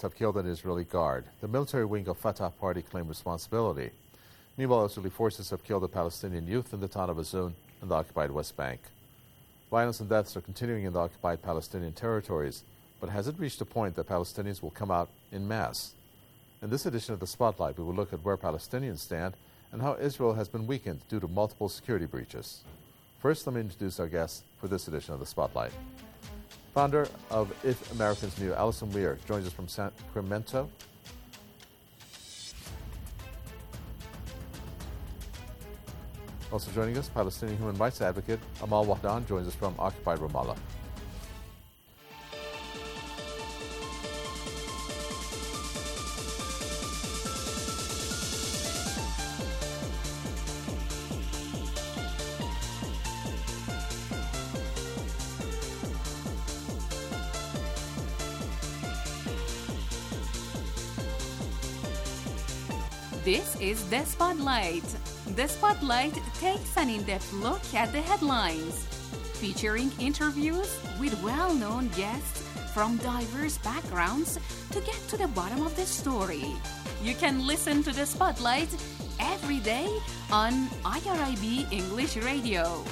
have killed an Israeli guard. The military wing of Fatah party claimed responsibility. Meanwhile, Israeli forces have killed a Palestinian youth in the town of Azun in the occupied West Bank. Violence and deaths are continuing in the occupied Palestinian territories, but has it reached a point that Palestinians will come out in mass? In this edition of The Spotlight, we will look at where Palestinians stand and how Israel has been weakened due to multiple security breaches. First, let me introduce our guest for this edition of The Spotlight. Founder of If Americans Knew, Alison Weir, joins us from Sacramento. Also joining us, Palestinian human rights advocate Amal Wahdan joins us from occupied Ramallah. This is The Spotlight. The Spotlight takes an in-depth look at the headlines, featuring interviews with well-known guests from diverse backgrounds to get to the bottom of the story. You can listen to The Spotlight every day on IRIB English Radio.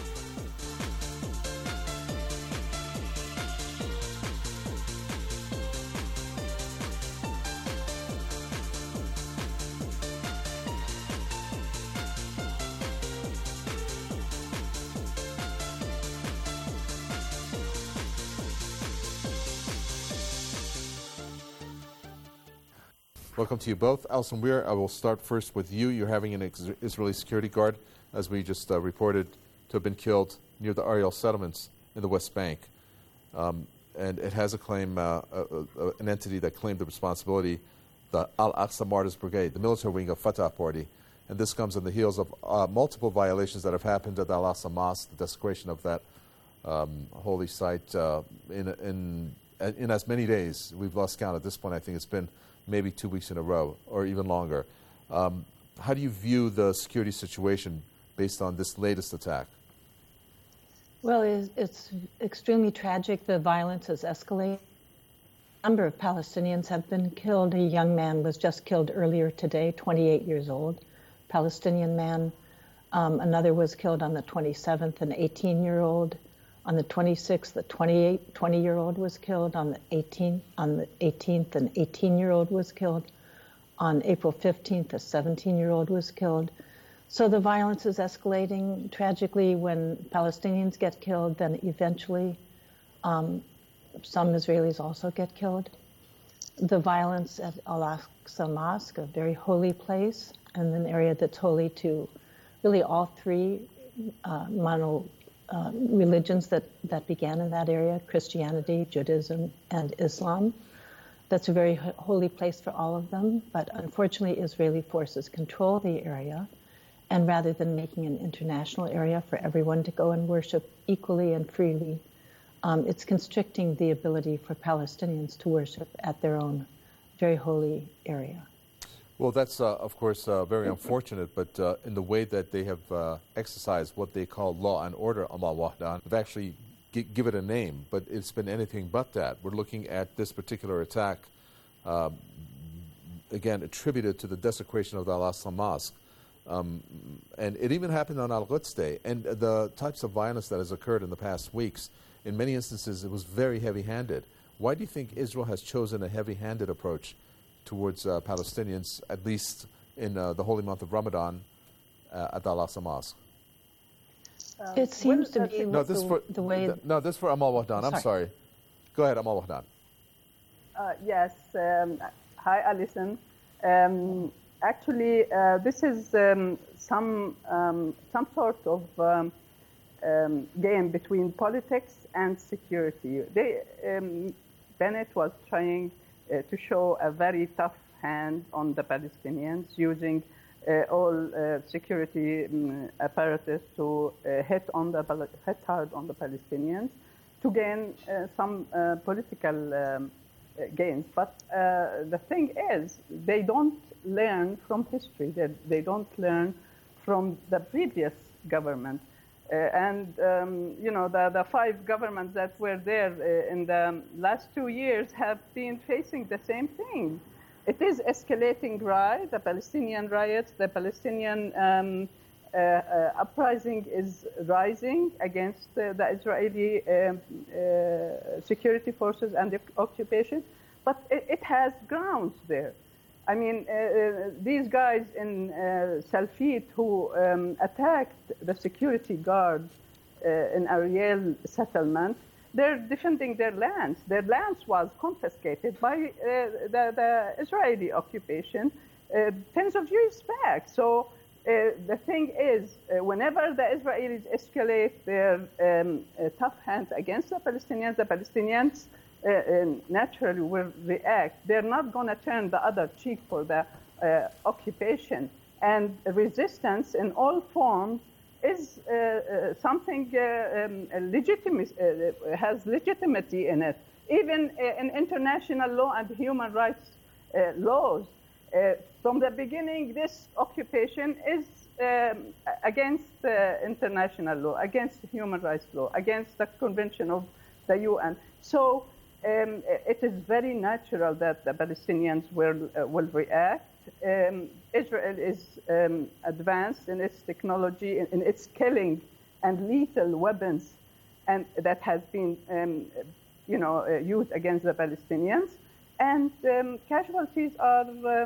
Welcome to you both. Alison Weir, I will start first with you. You're having an Israeli security guard, as we just reported, to have been killed near the Ariel settlements in the West Bank. And it has a claim, an entity that claimed the responsibility, the Al-Aqsa Martyrs Brigade, the military wing of Fatah party. And this comes on the heels of multiple violations that have happened at the Al-Aqsa Mosque, the desecration of that holy site in as many days. We've lost count at this point. I think it's been maybe 2 weeks in a row or even longer. How do you view the security situation based on this latest attack? Well, it's extremely tragic. The violence has escalated. A number of Palestinians have been killed. A young man was just killed earlier today, 28 years old, Palestinian man. Another was killed on the 27th, an 18-year-old. On the 26th, the 20-year-old was killed. On the 18th, an 18-year-old was killed. On April 15th, a 17-year-old was killed. So the violence is escalating. Tragically, when Palestinians get killed, then eventually some Israelis also get killed. The violence at Al-Aqsa Mosque, a very holy place, and an area that's holy to really all three religions that began in that area, Christianity, Judaism, and Islam. That's a very holy place for all of them, but unfortunately Israeli forces control the area, and rather than making an international area for everyone to go and worship equally and freely, it's constricting the ability for Palestinians to worship at their own very holy area. Well, that's, of course, very unfortunate, but in the way that they have exercised what they call law and order, Amal Wahdan, they've actually give it a name, but it's been anything but that. We're looking at this particular attack, again, attributed to the desecration of the Al-Aqsa Mosque. And it even happened on Al-Quds Day. And the types of violence that has occurred in the past weeks, in many instances, it was very heavy-handed. Why do you think Israel has chosen a heavy-handed approach towards Palestinians, at least in the holy month of Ramadan at the Al-Aqsa Mosque? It seems to be the way... No, this is for Amal Wahdan. I'm sorry. Go ahead, Amal Wahdan. Yes. Hi, Alison. Actually, this is some sort of game between politics and security. Bennett was trying to show a very tough hand on the Palestinians, using all security apparatus to hit hard on the Palestinians to gain some political gains. But the thing is, they don't learn from history. They don't learn from the previous government. The five governments that were there in the last 2 years have been facing the same thing. It is escalating, right? The Palestinian riots, the Palestinian uprising is rising against the Israeli security forces and the occupation, but it has grounds there. I mean, these guys in Salfit who attacked the security guard in Ariel settlement, they're defending their lands. Their lands was confiscated by the Israeli occupation tens of years back. So the thing is, whenever the Israelis escalate their tough hands against the Palestinians naturally will react. They're not going to turn the other cheek for the occupation. And resistance in all forms is something has legitimacy in it. Even in international law and human rights laws, from the beginning, this occupation is against international law, against human rights law, against the Convention of the UN. So it is very natural that the Palestinians will react. Israel is advanced in its technology, in its killing and lethal weapons, and that has been, used against the Palestinians. And casualties are,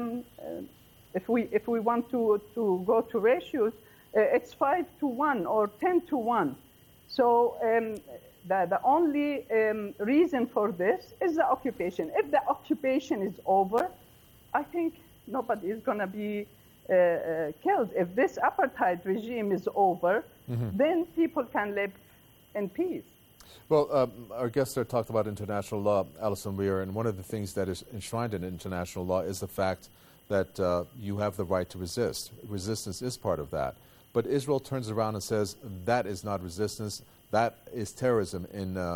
if we want to go to ratios, it's 5-1 or 10-1. So the only reason for this is the occupation. If the occupation is over, I think nobody is going to be killed. If this apartheid regime is over, then people can live in peace. Well, our guest there talked about international law, Alison Weir, and one of the things that is enshrined in international law is the fact that you have the right to resist. Resistance is part of that. But Israel turns around and says that is not resistance, that is terrorism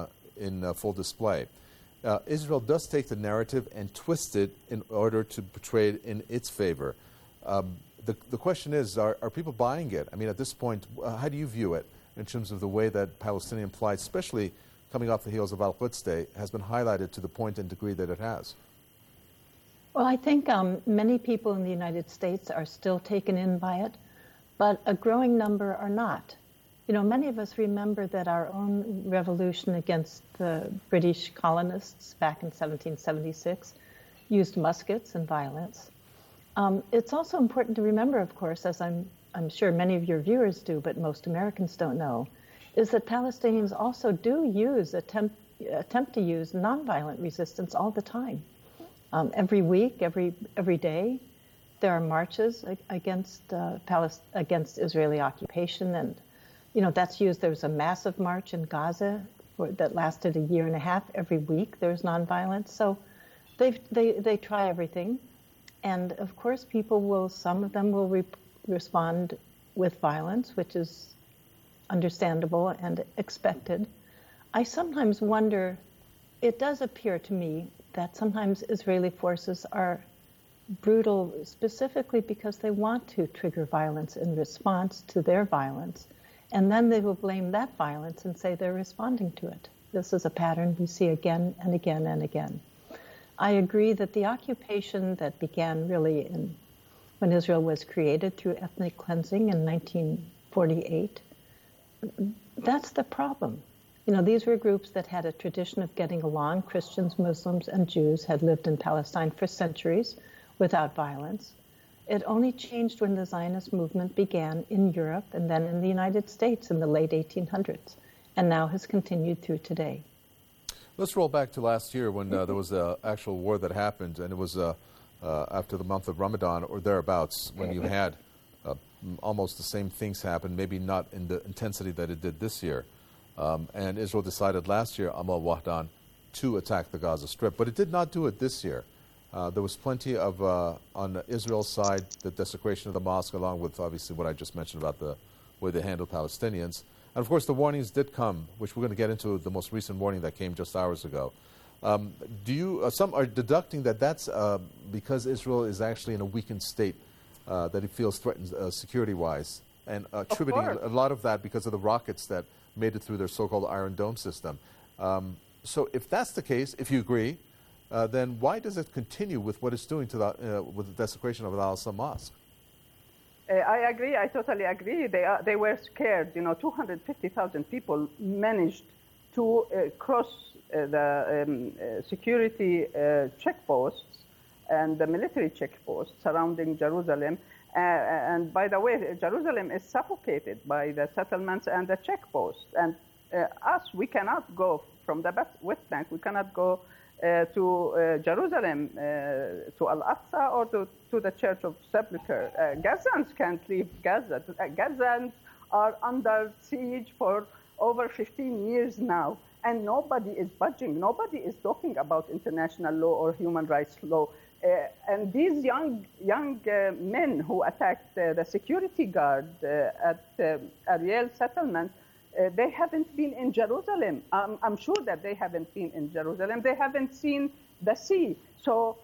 in full display. Israel does take the narrative and twist it in order to portray it in its favor. The question is, are people buying it? I mean, at this point, how do you view it in terms of the way that Palestinian plight, especially coming off the heels of Al-Quds Day, has been highlighted to the point and degree that it has? Well, I think many people in the United States are still taken in by it, but a growing number are not. You know, many of us remember that our own revolution against the British colonists back in 1776 used muskets and violence. It's also important to remember, of course, as I'm sure many of your viewers do, but most Americans don't know, is that Palestinians also do attempt to use nonviolent resistance all the time. Every week, every day, there are marches against Israeli occupation, and that's used. There was a massive march in Gaza that lasted a year and a half. Every week, there's nonviolence. So they try everything, and of course, some of them will respond with violence, which is understandable and expected. I sometimes wonder, it does appear to me that sometimes Israeli forces are brutal specifically because they want to trigger violence in response to their violence, and then they will blame that violence and say they're responding to it. This is a pattern we see again and again and again. I agree that the occupation that began really when Israel was created through ethnic cleansing in 1948, that's the problem. These were groups that had a tradition of getting along. Christians, Muslims, and Jews had lived in Palestine for centuries without violence. It only changed when the Zionist movement began in Europe and then in the United States in the late 1800s, and now has continued through today. Let's roll back to last year when there was an actual war that happened, and it was after the month of Ramadan or thereabouts, when you had almost the same things happen, maybe not in the intensity that it did this year. And Israel decided last year, Amal Wahdan, to attack the Gaza Strip. But it did not do it this year. There was plenty of, on Israel's side, the desecration of the mosque, along with, obviously, what I just mentioned about the way they handle Palestinians. And, of course, the warnings did come, which we're going to get into the most recent warning that came just hours ago. Some are deducting that that's because Israel is actually in a weakened state, that it feels threatened security-wise. and attributing a lot of that because of the rockets that made it through their so-called Iron Dome system. So if that's the case, if you agree, then why does it continue with what it's doing to with the desecration of the Al-Aqsa Mosque? I agree. I totally agree. They were scared. 250,000 people managed to cross the security checkposts and the military checkposts surrounding Jerusalem. And by the way, Jerusalem is suffocated by the settlements and the checkposts. And we cannot go from the West Bank. We cannot go to Jerusalem, to Al-Aqsa, or to the Church of Sepulchre. Gazans can't leave Gaza. Gazans are under siege for over 15 years now, and nobody is budging. Nobody is talking about international law or human rights law. And these young men who attacked the security guard at Ariel settlement, they haven't been in Jerusalem. I'm sure that they haven't been in Jerusalem. They haven't seen the sea. So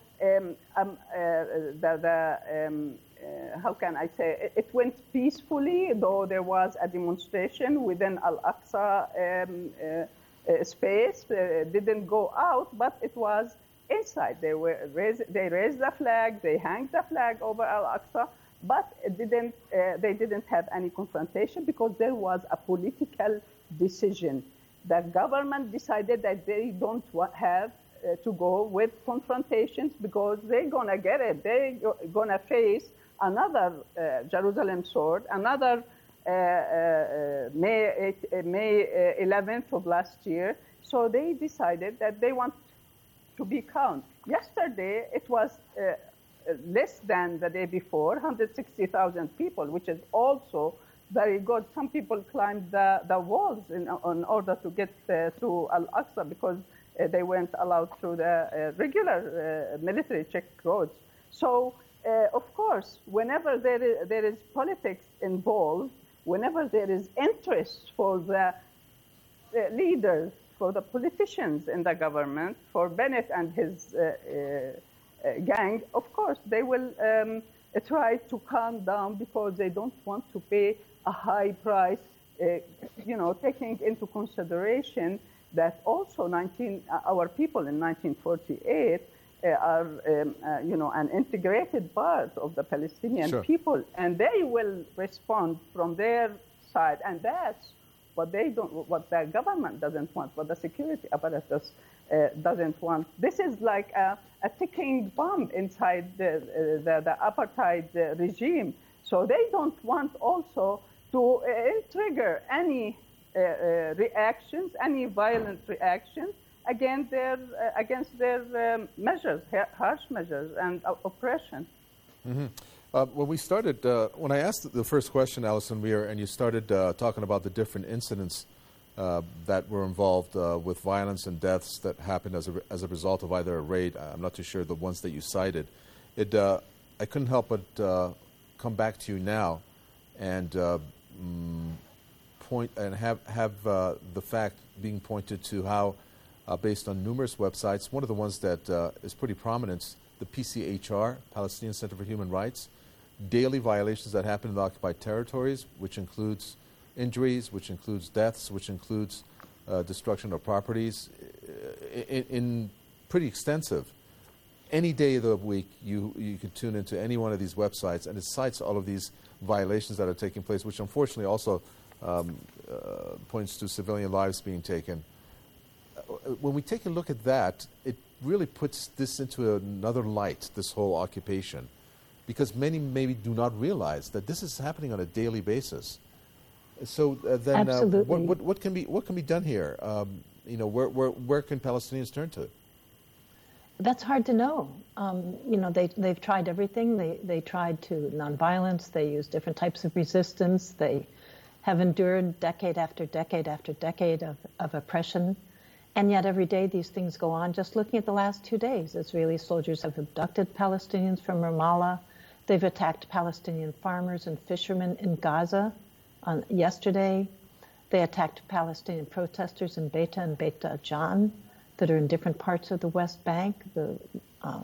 how can I say? It went peacefully, though there was a demonstration within Al-Aqsa space. Didn't go out, but it was inside. They raised the flag. They hanged the flag over Al-Aqsa. But they didn't have any confrontation because there was a political decision. The government decided that they don't have to go with confrontations because they're going to get it. They're going to face another Jerusalem sword, another May 11th of last year. So they decided that they want to be calm. Yesterday, it was less than the day before, 160,000 people, which is also very good. Some people climbed the walls in order to get to Al-Aqsa because they weren't allowed through the regular military check roads. So, of course, whenever there is politics involved, whenever there is interest for the leaders, for the politicians in the government, for Bennett and his gang, of course, they will try to calm down because they don't want to pay a high price, taking into consideration that also our people in 1948 are, an integrated part of the Palestinian people, and they will respond from their side, and that's what the government doesn't want, what the security apparatus doesn't want. This is like a ticking bomb inside the apartheid regime. So they don't want also to trigger any reactions, any violent reactions against their measures, harsh measures and oppression. Mm-hmm. When we started, when I asked the first question, Alison Weir, and you started talking about the different incidents that were involved with violence and deaths that happened as a result of either a raid. I'm not too sure the ones that you cited. I couldn't help but come back to you now and point and have the fact being pointed to how, based on numerous websites, one of the ones that is pretty prominent, the PCHR, Palestinian Center for Human Rights, daily violations that happen in the occupied territories, which includes injuries, which includes deaths, which includes destruction of properties, in pretty extensive. Any day of the week, you can tune into any one of these websites, and it cites all of these violations that are taking place, which unfortunately also points to civilian lives being taken. When we take a look at that, it really puts this into another light, this whole occupation, because many maybe do not realize that this is happening on a daily basis. So then, what can be done here? Where can Palestinians turn to? That's hard to know. They've tried everything. They tried to nonviolence. They used different types of resistance. They have endured decade after decade after decade of oppression. And yet every day these things go on. Just looking at the last 2 days, Israeli soldiers have abducted Palestinians from Ramallah. They've attacked Palestinian farmers and fishermen in Gaza. Yesterday, they attacked Palestinian protesters in Beita and Beit Jan that are in different parts of the West Bank, the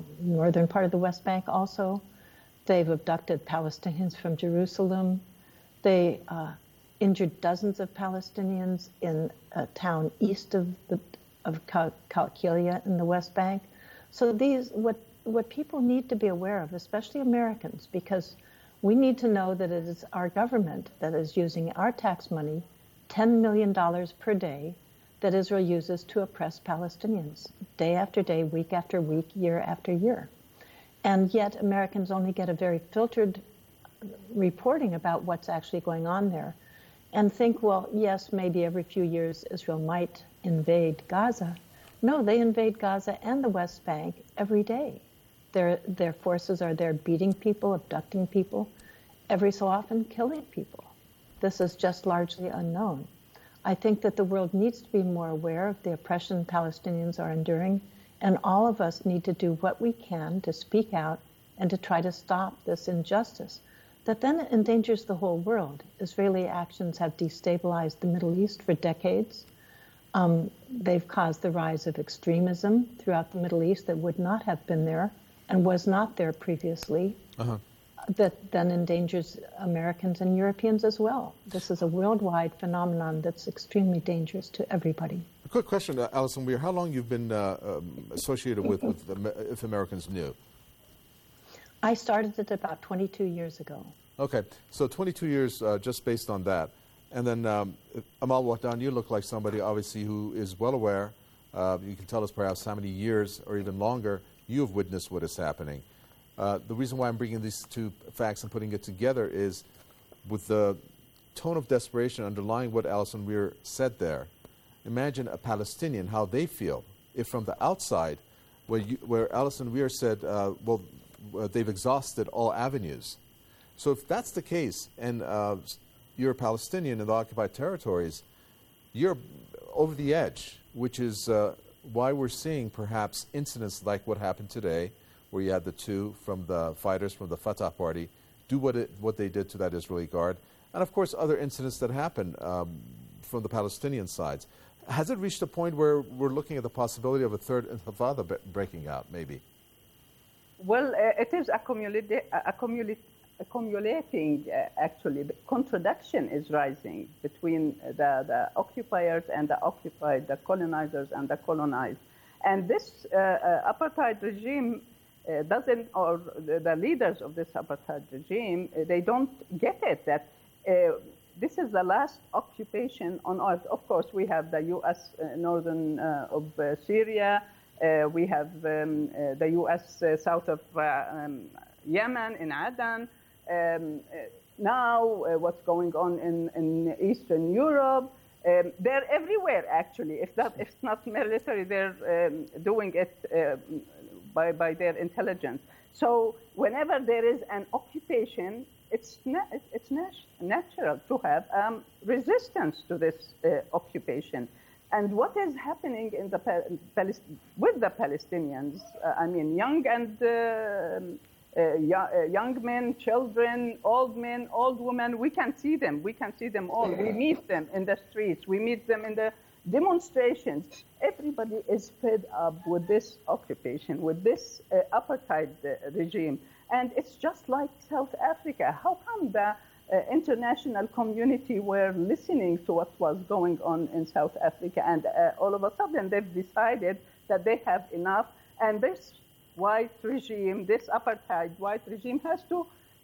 northern part of the West Bank also. They've abducted Palestinians from Jerusalem. They injured dozens of Palestinians in a town east of Qalqilia in the West Bank. So what people need to be aware of, especially Americans, because we need to know that it is our government that is using our tax money, $10 million per day, that Israel uses to oppress Palestinians, day after day, week after week, year after year. And yet Americans only get a very filtered reporting about what's actually going on there and think, well, yes, maybe every few years Israel might invade Gaza. No, they invade Gaza and the West Bank every day. Their forces are there beating people, abducting people, every so often killing people. This is just largely unknown. I think that the world needs to be more aware of the oppression Palestinians are enduring, and all of us need to do what we can to speak out and to try to stop this injustice that then endangers the whole world. Israeli actions have destabilized the Middle East for decades. They've caused the rise of extremism throughout the Middle East that would not have been there and was not there previously. That then endangers Americans and Europeans as well. This is a worldwide phenomenon that's extremely dangerous to everybody. A quick question, Alison Weir. How long you've been associated with If Americans Knew? I started it about 22 years ago. Okay, so 22 years just based on that. And then Amal Wahdan, you look like somebody obviously who is well aware. You can tell us perhaps how many years or even longer you have witnessed what is happening. The reason why I'm bringing these two facts and putting it together is with the tone of desperation underlying what Alison Weir said there. Imagine a Palestinian, how they feel if from the outside, where Alison Weir said, they've exhausted all avenues. So if that's the case, and you're a Palestinian in the occupied territories, you're over the edge, which is why we're seeing perhaps incidents like what happened today, where you had the two from the fighters from the Fatah party do what they did to that Israeli guard, and of course other incidents that happened from the Palestinian sides. Has it reached a point where we're looking at the possibility of a third intifada breaking out, maybe? Well, it is accumulating, actually. The contradiction is rising between the occupiers and the occupied, the colonizers and the colonized. And this apartheid regime doesn't, or the leaders of this apartheid regime, they don't get it, that this is the last occupation on earth. Of course, we have the U.S. northern of Syria. We have the U.S. south of Yemen in Aden. Now, what's going on in Eastern Europe. They're everywhere, actually. If it's not military, they're doing it by their intelligence. So whenever there is an occupation, it's natural to have resistance to this occupation. And what is happening in with the Palestinians, young men, children, old men, old women, we can see them. We can see them all. We meet them in the streets. We meet them in the demonstrations. Everybody is fed up with this occupation, with this apartheid regime. And it's just like South Africa. How come the international community were listening to what was going on in South Africa, and all of a sudden they've decided that they have enough, and this white regime, this apartheid white regime has to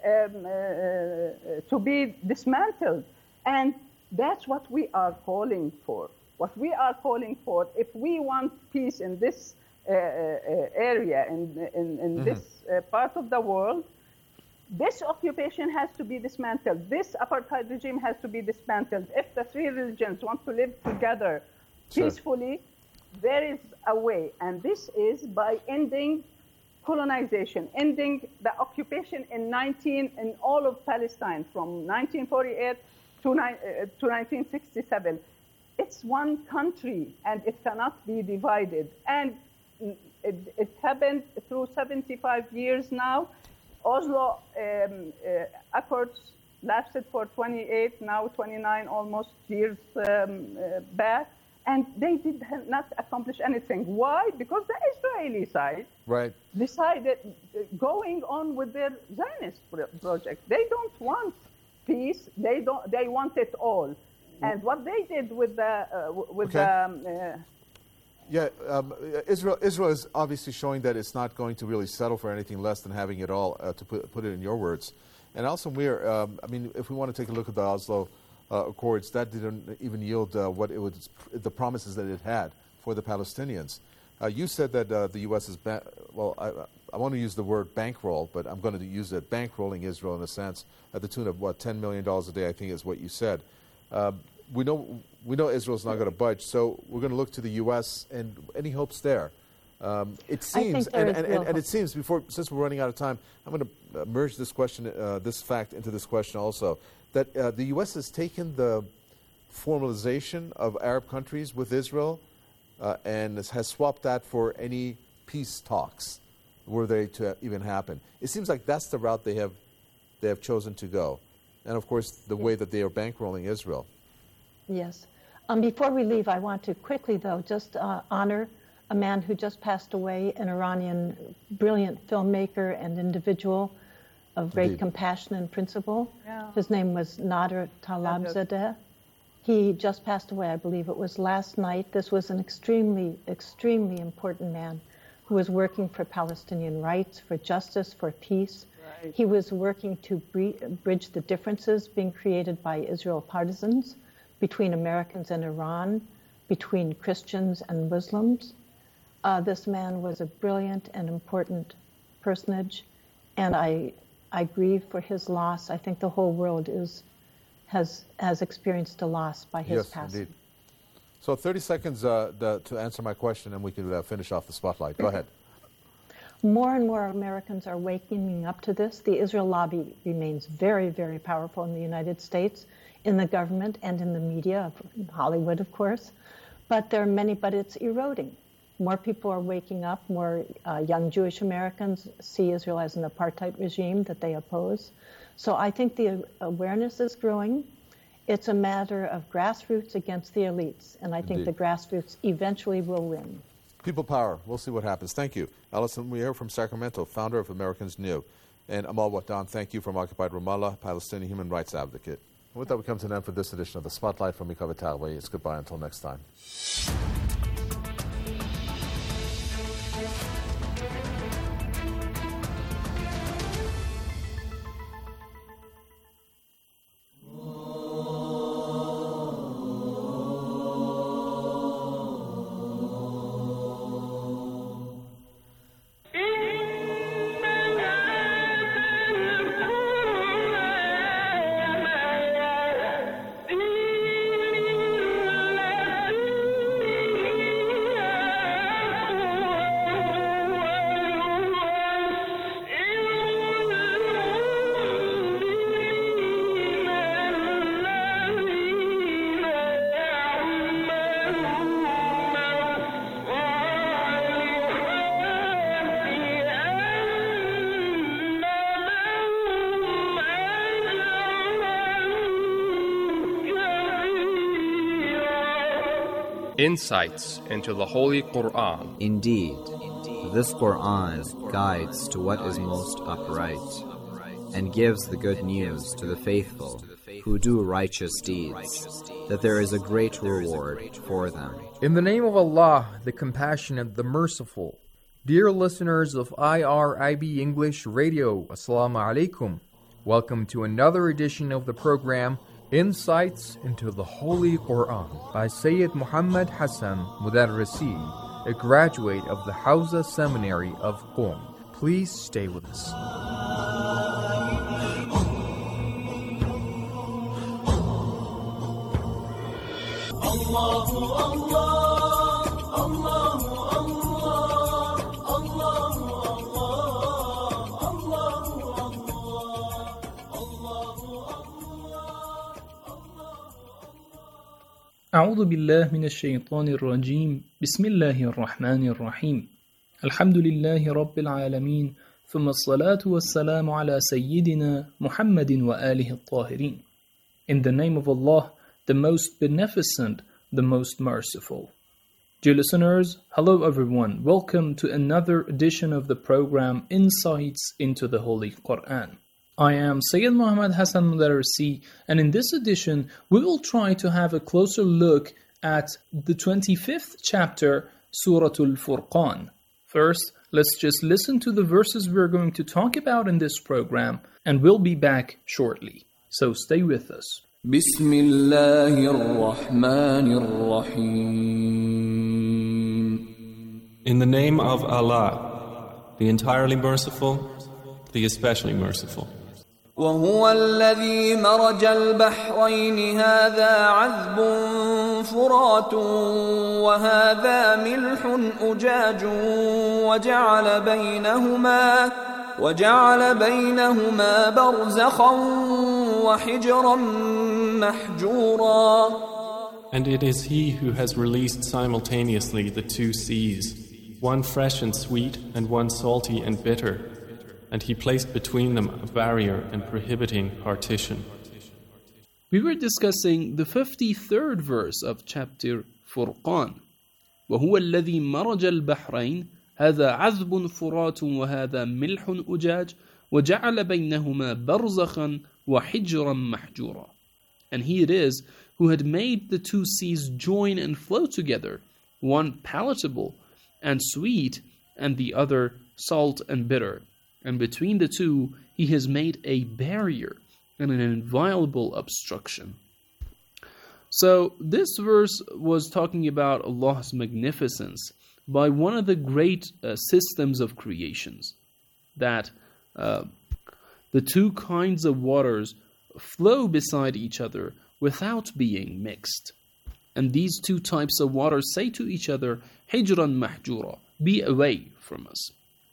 be dismantled. And that's what we are calling for. What we are calling for, if we want peace in this area, in this part of the world, this occupation has to be dismantled. This apartheid regime has to be dismantled. If the three religions want to live together peacefully, there is a way. And this is by ending colonization, ending the occupation in all of Palestine from 1948 to 1967. It's one country, and it cannot be divided. And it happened through 75 years now. Oslo Accords lasted for 28, now 29 almost years back, and they did not accomplish anything. Why? Because the Israeli side decided going on with their Zionist project. They don't want peace. They want it all. And what they did with Israel is obviously showing that it's not going to really settle for anything less than having it all, to put it in your words. And also, if we want to take a look at the Oslo Accords, that didn't even yield the promises that it had for the Palestinians. You said that the U.S. is, I want to use the word bankroll, but I'm going to use it, bankrolling Israel in a sense, at the tune of, $10 million a day, I think is what you said. We know Israel's not going to budge, so we're going to look to the U.S. and any hopes there. It seems, and it seems, since we're running out of time, I'm going to merge this question, this fact into this question also, that the U.S. has taken the formalization of Arab countries with Israel and has swapped that for any peace talks were they to even happen. It seems like that's the route they have chosen to go. And of course, the way that they are bankrolling Israel. Yes. Before we leave, I want to quickly, though, just honor a man who just passed away, an Iranian brilliant filmmaker and individual of great compassion and principle. Yeah. His name was Nader Talabzadeh. He just passed away, I believe it was last night. This was an extremely, extremely important man who was working for Palestinian rights, for justice, for peace. Right. He was working to bridge the differences being created by Israel partisans between Americans and Iran, between Christians and Muslims. This man was a brilliant and important personage, and I grieve for his loss. I think the whole world has experienced a loss by his passing. Yes, indeed. So 30 seconds to answer my question, and we can finish off the spotlight. Go ahead. More and more Americans are waking up to this. The Israel lobby remains very, very powerful in the United States, in the government and in the media, in Hollywood, of course. But it's eroding. More people are waking up. More young Jewish Americans see Israel as an apartheid regime that they oppose. So I think the awareness is growing. It's a matter of grassroots against the elites, and I think the grassroots eventually will win. People power. We'll see what happens. Thank you. Alison Weir from Sacramento, founder of Americans New. And Amal Wadan, thank you from Occupied Ramallah, Palestinian human rights advocate. And with that, we come to an end for this edition of The Spotlight from Mikhail Tarway. It's goodbye until next time. Insights into the Holy Quran. Indeed, this Quran guides to what is most upright, and gives the good news to the faithful who do righteous deeds, that there is a great reward for them. In the name of Allah, the Compassionate, the Merciful. Dear listeners of IRIB English Radio, Assalamu alaikum. Welcome to another edition of the program Insights into the Holy Quran by Sayyid Muhammad Hassan Mudarrisi, a graduate of the Hausa Seminary of Qom. Please stay with us. Allahu Allah, Allahu Allah, Allahu Allah, Allahu Allah, Allahu Allah. أعوذ بالله من الشيطان الرجيم بسم الله الرحمن الرحيم الحمد لله رب العالمين ثم الصلاة والسلام على سيدنا محمد وآله الطاهرين. In the name of Allah, the most beneficent, the most merciful. Dear listeners, hello everyone. Welcome to another edition of the program Insights into the Holy Quran. I am Sayyid Muhammad Hassan Mudarrisi, and in this edition, we will try to have a closer look at the 25th chapter, Surah Al-Furqan. First, let's just listen to the verses we're going to talk about in this program, and we'll be back shortly. So stay with us. Bismillahir-Rahmanir-Rahim. In the name of Allah, the entirely merciful, the especially merciful. وهو الذي مرج البحرين هذا عذب فرات وهذا ملح أجاج وجعل بينهما برزخا وحجرا محجورا. And it is He who has released simultaneously the two seas, one fresh and sweet and one salty and bitter. And He placed between them a barrier and prohibiting partition. We were discussing the 53rd verse of chapter Furqan. وَهُوَ الَّذِي مَرَجَ الْبَحْرَيْنِ هَذَا عَذْبٌ فُرَاتٌ وَهَذَا مِلْحٌ أُجَاجٌ وَجَعَلَ بَيْنَهُمَا بَرْزَخًا وَحِجْرًا مَحْجُورًا. And He it is who had made the two seas join and flow together, one palatable and sweet, and the other salt and bitter. And between the two, He has made a barrier and an inviolable obstruction. So this verse was talking about Allah's magnificence by one of the great systems of creations, that the two kinds of waters flow beside each other without being mixed. And these two types of water say to each other, Hijran mahjura, be away from us.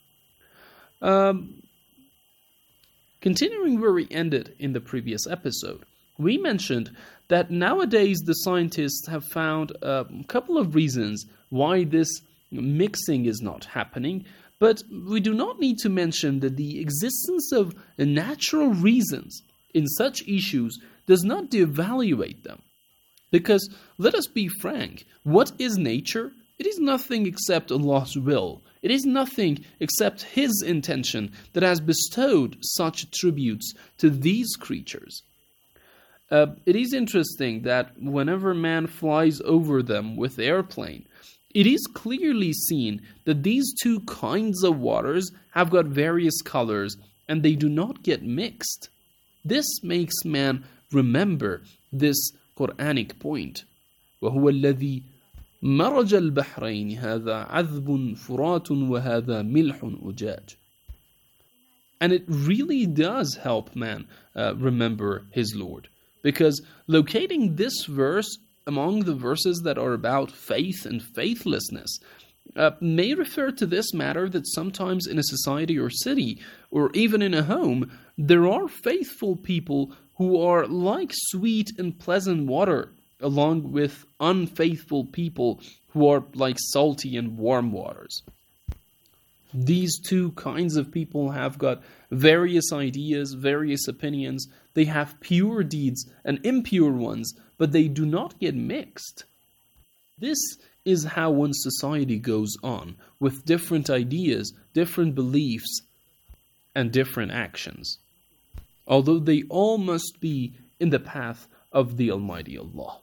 Continuing where we ended in the previous episode, we mentioned that nowadays the scientists have found a couple of reasons why this mixing is not happening, but we do not need to mention that the existence of natural reasons in such issues does not devaluate them. Because, let us be frank, what is nature? It is nothing except Allah's will. It is nothing except His intention that has bestowed such attributes to these creatures. It is interesting that whenever man flies over them with the airplane, it is clearly seen that these two kinds of waters have got various colors and they do not get mixed. This makes man remember this Quranic point. وَهُوَ الَّذِي مَرَجَ الْبَحْرَيْنِ هَذَا عَذْبٌ فُرَاتٌ وَهَذَا مِلْحٌ أُجَاجٌ. And it really does help man remember his Lord. Because locating this verse among the verses that are about faith and faithlessness may refer to this matter that sometimes in a society or city, or even in a home, there are faithful people who are like sweet and pleasant water, along with unfaithful people who are like salty and warm waters. These two kinds of people have got various ideas, various opinions. They have pure deeds and impure ones, but they do not get mixed. This is how one society goes on, with different ideas, different beliefs, and different actions, although they all must be in the path of the Almighty Allah.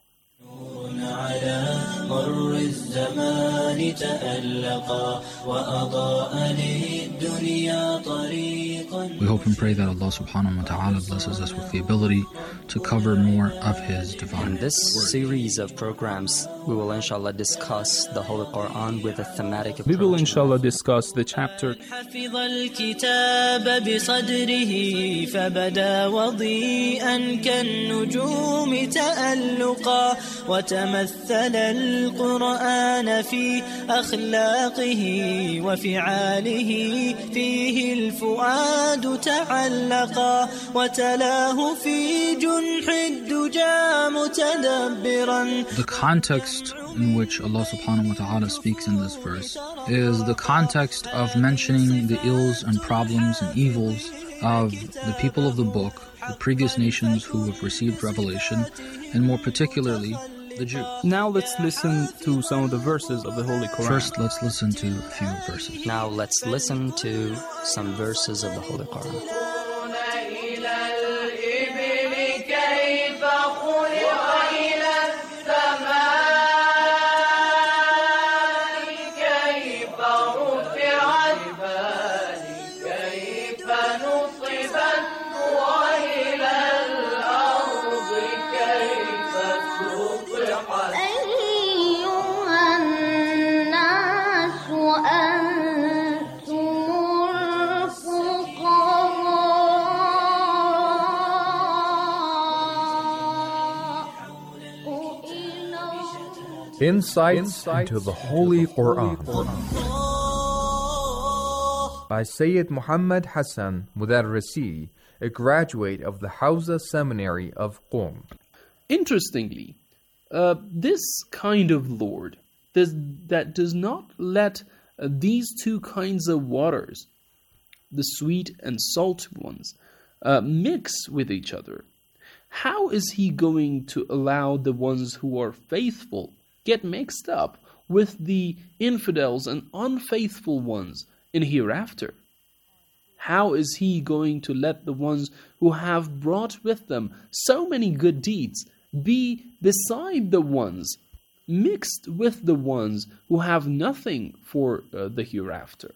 We hope and pray that Allah subhanahu wa ta'ala blesses us with the ability to cover more of His divine In this series of programs, we will inshallah discuss the Holy Quran with a thematic approach. We will inshallah discuss the chapter حفظ الكتاب بصدره فبدا وضيئا كالنجوم تألقا وتمثل القرآن في أخلاقه وفعاله فيه الفؤاد تعلقا وتلاه في جنح الدجى متدبرا. The context in which Allah subhanahu wa ta'ala speaks in this verse is the context of mentioning the ills and problems and evils of the people of the book, the previous nations who have received revelation, and more particularly the Jews. Now let's listen to some of the verses of the Holy Quran. First, let's listen to a few verses. Now let's listen to some verses of the Holy Quran. Insights into the Holy Quran by Sayyid Muhammad Hassan Mudarrisi, a graduate of the Hawza Seminary of Qom. Interestingly, this kind of Lord that does not let these two kinds of waters, the sweet and salt ones, mix with each other. How is he going to allow the ones who are faithful get mixed up with the infidels and unfaithful ones in hereafter? How is he going to let the ones who have brought with them so many good deeds be beside the ones mixed with the ones who have nothing for the hereafter?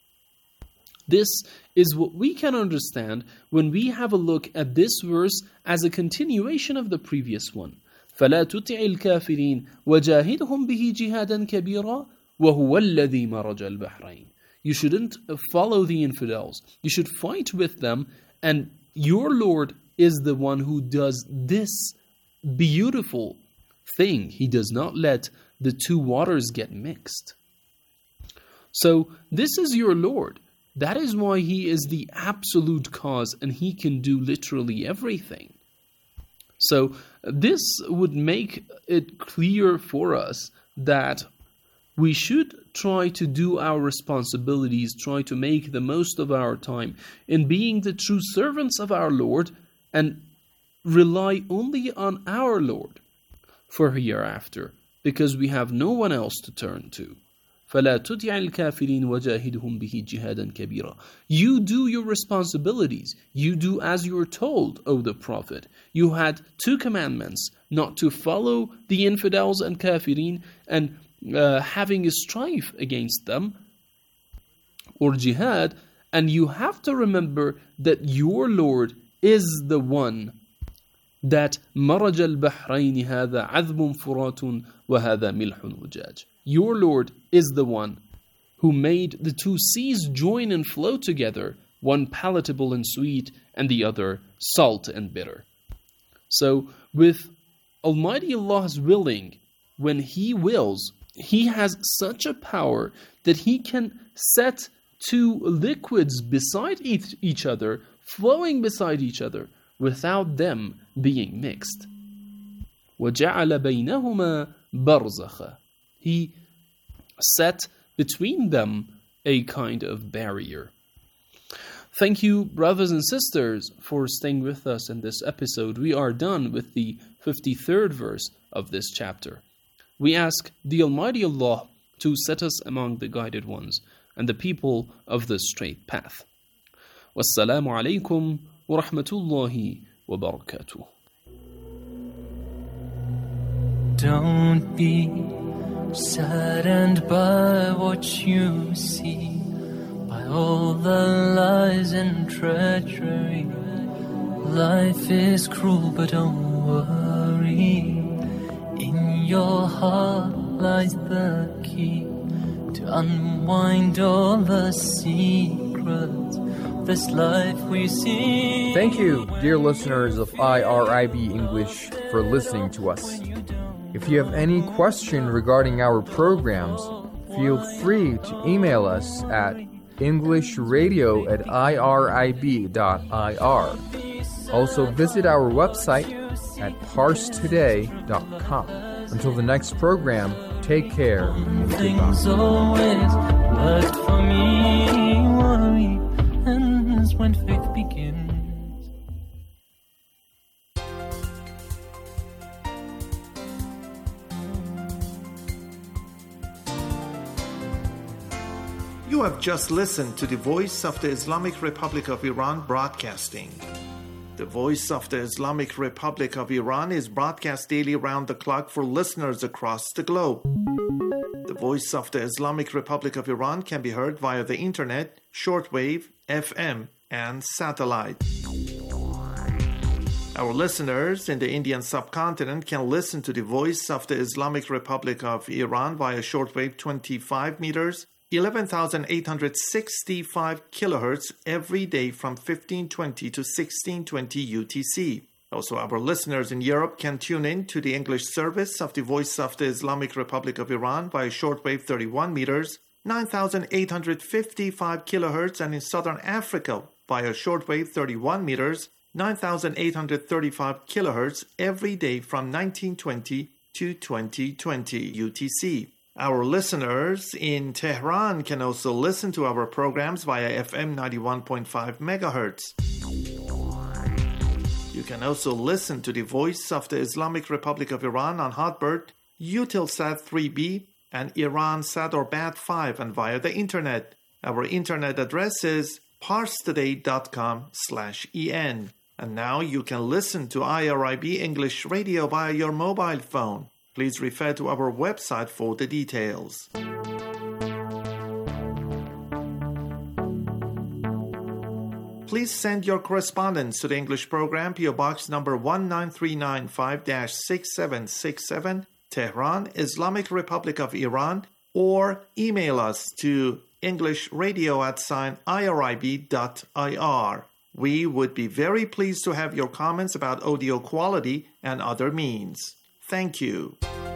This is what we can understand when we have a look at this verse as a continuation of the previous one. فَلَا تُطِعِ الْكَافِرِينَ وَجَاهِدْهُمْ بِهِ جِهَادًا كَبِيرًا وَهُوَ الَّذِي مَرَجَ الْبَحْرَيْنِ. You shouldn't follow the infidels. You should fight with them, and your Lord is the one who does this beautiful thing. He does not let the two waters get mixed. So this is your Lord. That is why he is the absolute cause, and he can do literally everything. So this would make it clear for us that we should try to do our responsibilities, try to make the most of our time in being the true servants of our Lord, and rely only on our Lord for hereafter, because we have no one else to turn to. فَلَا تُطِعِ الْكَافِرِينَ وَجَاهِدْهُمْ بِهِ جِهَادًا كَبِيرًا. You do your responsibilities. You do as you are told, O the Prophet. You had two commandments, not to follow the infidels and kafirin and having a strife against them, or jihad, and you have to remember that your Lord is the one that مرج البحرين هذا عذب فرات وهذا ملح وجاج. Your Lord is the one who made the two seas join and flow together, one palatable and sweet and the other salt and bitter. So with Almighty Allah's willing, when He wills, He has such a power that He can set two liquids beside each other, flowing beside each other, without them being mixed. وَجَعَلَ بَيْنَهُمَا بَرْزَخًا. He set between them a kind of barrier. Thank you, brothers and sisters, for staying with us in this episode. We are done with the 53rd verse of this chapter. We ask the Almighty Allah to set us among the guided ones and the people of the straight path. Wassalamu alaikum wa rahmatullahi wa barakatuh. Don't be saddened by what you see, by all the lies and treachery. Life is cruel, but don't worry. In your heart lies the key to unwind all the secrets of this life we see. Thank you, dear listeners of IRIB English, for listening to us. If you have any question regarding our programs, feel free to email us at englishradio@irib.ir. Also visit our website at parstoday.com. Until the next program, take care and Things always worked for me. Worry ends when faith begins. You have just listened to the Voice of the Islamic Republic of Iran broadcasting. The Voice of the Islamic Republic of Iran is broadcast daily round the clock for listeners across the globe. The Voice of the Islamic Republic of Iran can be heard via the internet, shortwave, FM, and satellite. Our listeners in the Indian subcontinent can listen to the Voice of the Islamic Republic of Iran via shortwave 25 meters, 11,865 kilohertz every day from 1520 to 1620 UTC. Also, our listeners in Europe can tune in to the English service of the Voice of the Islamic Republic of Iran via shortwave 31 meters, 9,855 kilohertz, and in Southern Africa via shortwave 31 meters, 9,835 kilohertz every day from 1920 to 2020 UTC. Our listeners in Tehran can also listen to our programs via FM 91.5 megahertz. You can also listen to the Voice of the Islamic Republic of Iran on Hotbird, Eutelsat 3B, and Iransat or BAT5, and via the internet. Our internet address is parstoday.com/en. And now you can listen to IRIB English Radio via your mobile phone. Please refer to our website for the details. Please send your correspondence to the English program, PO Box number 19395-6767, Tehran, Islamic Republic of Iran, or email us to englishradio@irib.ir. We would be very pleased to have your comments about audio quality and other means. Thank you.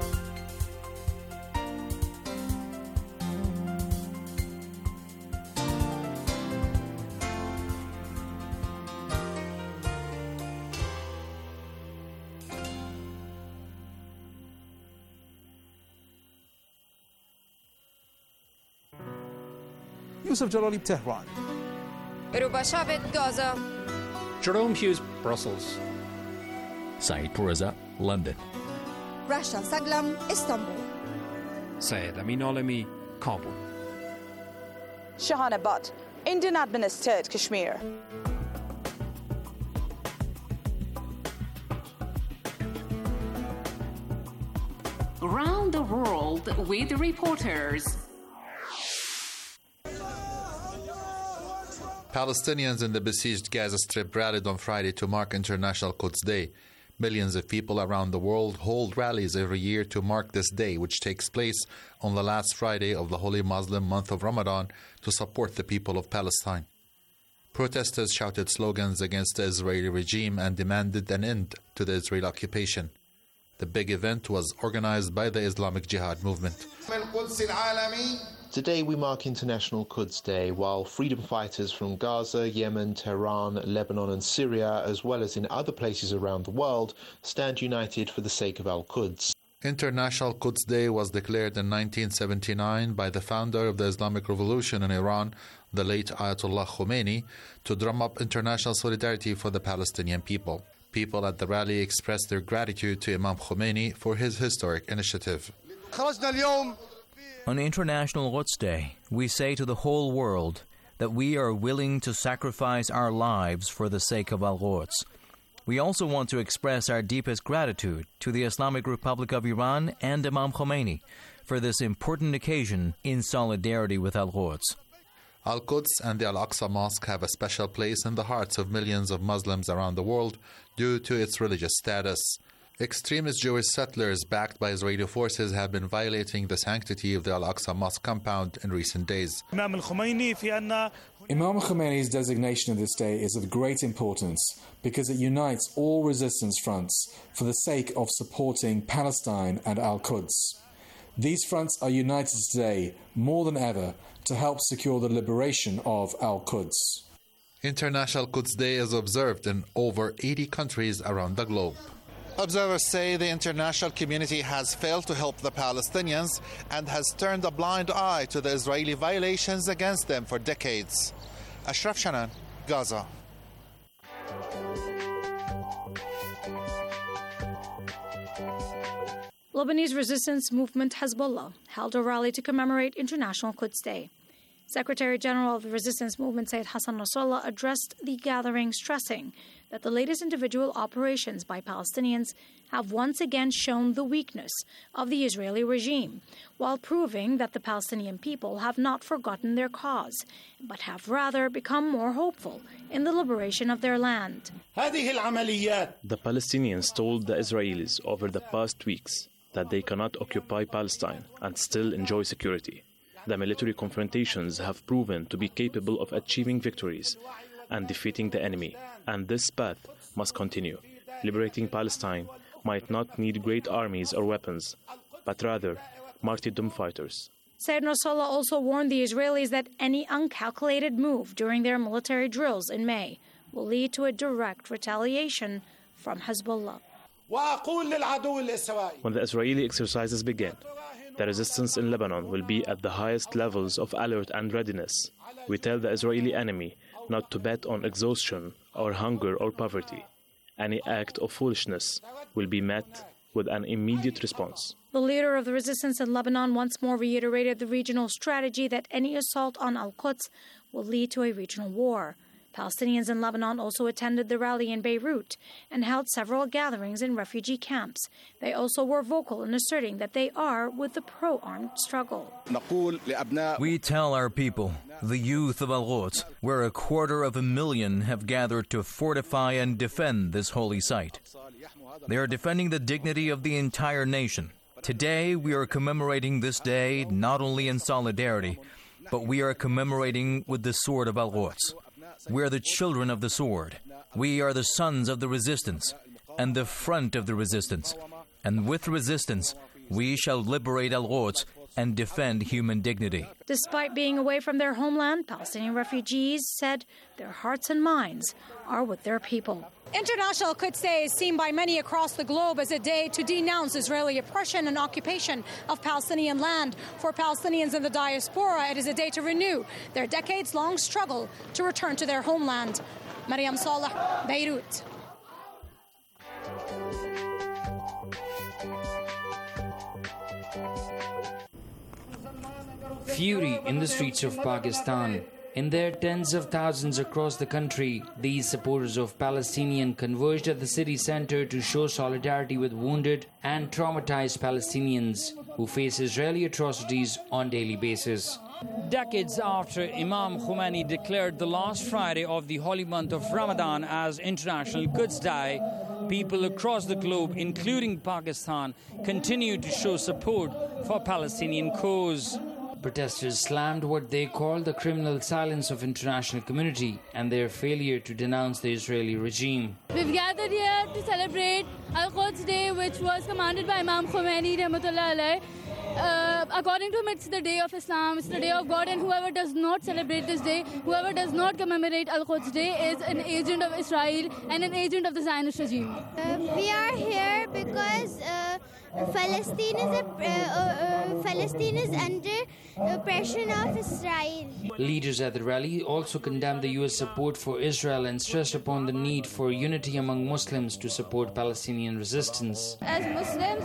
Yusuf Jalali, Tehran. Rubashabit, Gaza. Jerome Hughes, Brussels. Saeed Pourreza, London. Rasha Saglam, Istanbul. Syed Amin Alami, Kabul. Shahana Butt, Indian administered Kashmir. Around the world with reporters. Palestinians in the besieged Gaza Strip rallied on Friday to mark International Quds Day. Millions of people around the world hold rallies every year to mark this day, which takes place on the last Friday of the holy Muslim month of Ramadan, to support the people of Palestine. Protesters shouted slogans against the Israeli regime and demanded an end to the Israeli occupation. The big event was organized by the Islamic Jihad movement. Today we mark International Quds Day, while freedom fighters from Gaza, Yemen, Tehran, Lebanon and Syria, as well as in other places around the world, stand united for the sake of Al-Quds. International Quds Day was declared in 1979 by the founder of the Islamic Revolution in Iran, the late Ayatollah Khomeini, to drum up international solidarity for the Palestinian people. People at the rally expressed their gratitude to Imam Khomeini for his historic initiative. On International Quds Day, we say to the whole world that we are willing to sacrifice our lives for the sake of Al-Quds. We also want to express our deepest gratitude to the Islamic Republic of Iran and Imam Khomeini for this important occasion in solidarity with Al-Quds. Al-Quds and the Al-Aqsa Mosque have a special place in the hearts of millions of Muslims around the world due to its religious status. Extremist Jewish settlers backed by Israeli forces have been violating the sanctity of the Al-Aqsa Mosque compound in recent days. Imam Khomeini's designation of this day is of great importance because it unites all resistance fronts for the sake of supporting Palestine and Al-Quds. These fronts are united today more than ever to help secure the liberation of Al-Quds. International Quds Day is observed in over 80 countries around the globe. Observers say the international community has failed to help the Palestinians and has turned a blind eye to the Israeli violations against them for decades. Ashraf Shanan, Gaza. Lebanese resistance movement Hezbollah held a rally to commemorate International Quds Day. Secretary General of the resistance movement Sayyid Hassan Nasrallah addressed the gathering, stressing that the latest individual operations by Palestinians have once again shown the weakness of the Israeli regime, while proving that the Palestinian people have not forgotten their cause, but have rather become more hopeful in the liberation of their land. The Palestinians told the Israelis over the past weeks that they cannot occupy Palestine and still enjoy security. The military confrontations have proven to be capable of achieving victories and defeating the enemy, and this path must continue. liberating Palestine might not need great armies or weapons, but rather martyrdom fighters. Said Nasrallah also warned the Israelis that any uncalculated move during their military drills in May will lead to a direct retaliation from Hezbollah. When the Israeli exercises begin, the resistance in Lebanon will be at the highest levels of alert and readiness. We tell the Israeli enemy not to bet on exhaustion or hunger or poverty. Any act of foolishness will be met with an immediate response. The leader of the resistance in Lebanon once more reiterated the regional strategy that any assault on Al-Quds will lead to a regional war. Palestinians in Lebanon also attended the rally in Beirut and held several gatherings in refugee camps. They also were vocal in asserting that they are with the pro-armed struggle. We tell our people, the youth of Al-Quds, where 250,000 have gathered to fortify and defend this holy site. They are defending the dignity of the entire nation. Today, we are commemorating this day not only in solidarity, but we are commemorating with the sword of Al-Quds. We are the children of the sword. We are the sons of the resistance and the front of the resistance. And with resistance, we shall liberate Al-Quds and defend human dignity. Despite being away from their homeland, Palestinian refugees said their hearts and minds are with their people. International Quds Day is seen by many across the globe as a day to denounce Israeli oppression and occupation of Palestinian land. For Palestinians in the diaspora, it is a day to renew their decades-long struggle to return to their homeland. Mariam Saleh, Beirut. Fury in the streets of Pakistan. In their tens of thousands across the country, these supporters of Palestinian converged at the city center to show solidarity with wounded and traumatized Palestinians who face Israeli atrocities on a daily basis. Decades after Imam Khomeini declared the last Friday of the holy month of Ramadan as International Quds Day, people across the globe, including Pakistan, continue to show support for Palestinian cause. Protesters slammed what they call the criminal silence of international community and their failure to denounce the Israeli regime. We've gathered here to celebrate Al-Quds Day, which was commanded by Imam Khomeini, Rahmatullah Alayh. According to him, it's the day of Islam, it's the day of God, and whoever does not celebrate this day, whoever does not commemorate Al-Quds Day is an agent of Israel and an agent of the Zionist regime. We are here because Palestine is under oppression of Israel. Leaders at the rally also condemned the U.S. support for Israel and stressed upon the need for unity among Muslims to support Palestinian resistance. As Muslims,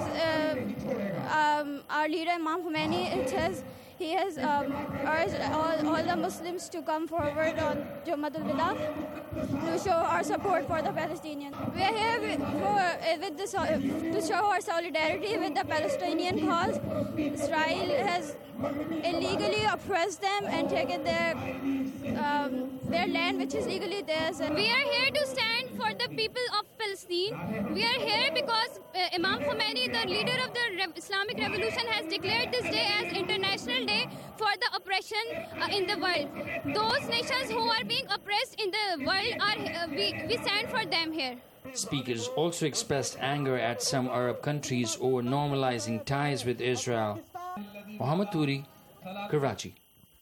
our leader Imam Khomeini, he has urged all the Muslims to come forward on Jumatul Wida to show our support for the Palestinians. We are here to show our solidarity with the Palestinian cause. Israel has illegally oppressed them and taken their land, which is legally theirs. We are here to stand for the people of Palestine. We are here because Imam Khomeini, the leader of the Islamic Revolution, has declared this day as International Day for the oppression in the world. Those nations who are being oppressed in the world, we stand for them here. Speakers also expressed anger at some Arab countries over normalizing ties with Israel. Mohammed Turi, Karachi.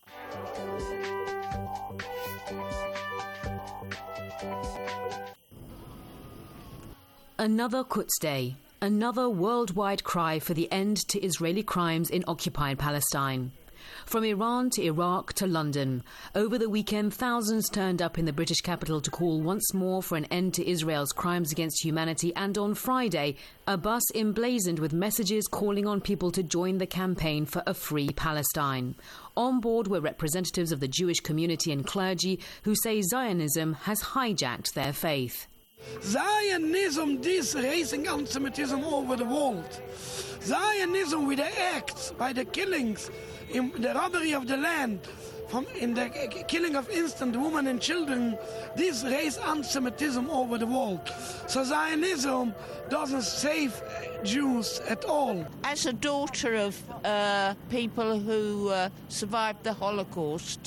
Another Quds Day, another worldwide cry for the end to Israeli crimes in occupied Palestine. From Iran to Iraq to London, over the weekend thousands turned up in the British capital to call once more for an end to Israel's crimes against humanity, and on Friday, a bus emblazoned with messages calling on people to join the campaign for a free Palestine. On board were representatives of the Jewish community and clergy who say Zionism has hijacked their faith. Zionism is raising anti-Semitism over the world. Zionism with the acts, by the killings, in the robbery of the land, in the killing of innocent women and children, this raises anti-Semitism over the world. So Zionism doesn't save Jews at all. As a daughter of people who survived the Holocaust,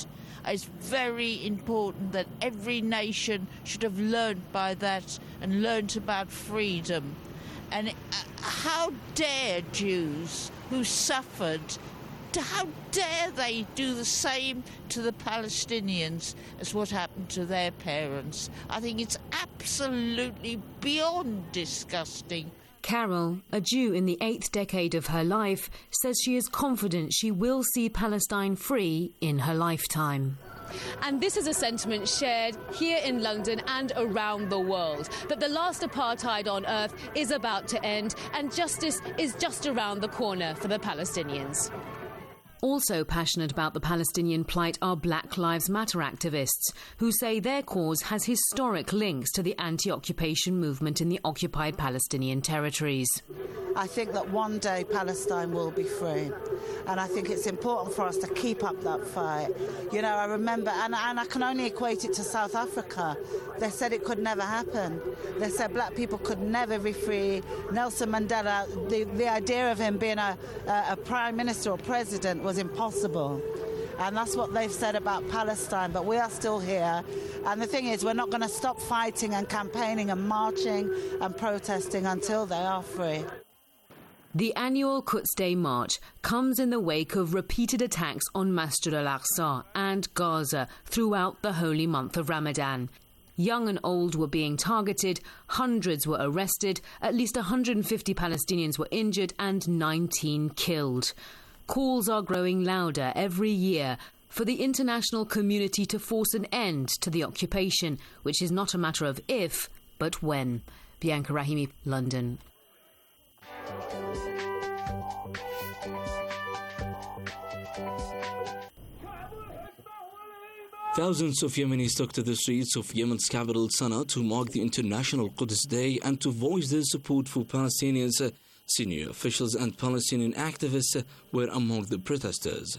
It's very important that every nation should have learned by that and learned about freedom. And how dare Jews who suffered, how dare they do the same to the Palestinians as what happened to their parents? I think it's absolutely beyond disgusting. Carol, a Jew in the 8th decade of her life, says she is confident she will see Palestine free in her lifetime. And this is a sentiment shared here in London and around the world, that the last apartheid on earth is about to end and justice is just around the corner for the Palestinians. Also passionate about the Palestinian plight are Black Lives Matter activists, who say their cause has historic links to the anti-occupation movement in the occupied Palestinian territories. I think that one day Palestine will be free, and I think it's important for us to keep up that fight. You know, I remember, and I can only equate it to South Africa. They said it could never happen. They said black people could never be free. Nelson Mandela, the idea of him being a prime minister or president was impossible. And that's what they've said about Palestine, but we are still here. And the thing is, we're not going to stop fighting and campaigning and marching and protesting until they are free. The annual Quds Day March comes in the wake of repeated attacks on Masjid al-Aqsa and Gaza throughout the holy month of Ramadan. Young and old were being targeted, hundreds were arrested, at least 150 Palestinians were injured and 19 killed. Calls are growing louder every year for the international community to force an end to the occupation, which is not a matter of if, but when. Bianca Rahimi, London. Thousands of Yemenis took to the streets of Yemen's capital Sana'a to mark the International Quds Day and to voice their support for Palestinians. Senior officials and Palestinian activists were among the protesters.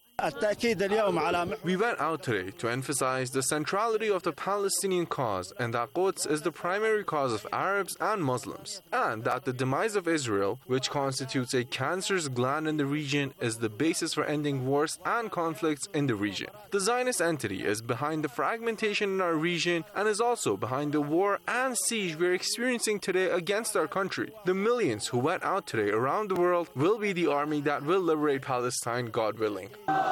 We went out today to emphasize the centrality of the Palestinian cause and that Quds is the primary cause of Arabs and Muslims, and that the demise of Israel, which constitutes a cancerous gland in the region, is the basis for ending wars and conflicts in the region. The Zionist entity is behind the fragmentation in our region and is also behind the war and siege we're experiencing today against our country. The millions who went out today around the world will be the army that will liberate Palestine, God willing.